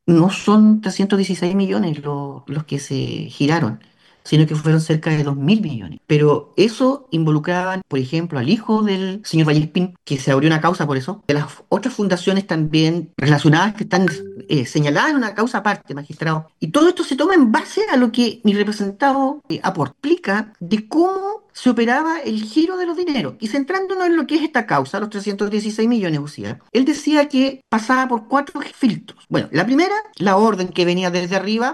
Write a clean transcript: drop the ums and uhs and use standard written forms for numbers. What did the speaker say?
No son 316 millones los que se giraron, sino que fueron cerca de 2.000 millones. Pero eso involucraban, por ejemplo, al hijo del señor Vallespín, que se abrió una causa por eso, de las otras fundaciones también relacionadas que están señaladas en una causa aparte, magistrado. Y todo esto se toma en base a lo que mi representado aporta, explica de cómo se operaba el giro de los dineros. Y centrándonos en lo que es esta causa, los 316 millones, Lucía, él decía que pasaba por cuatro filtros. Bueno, la primera, la orden que venía desde arriba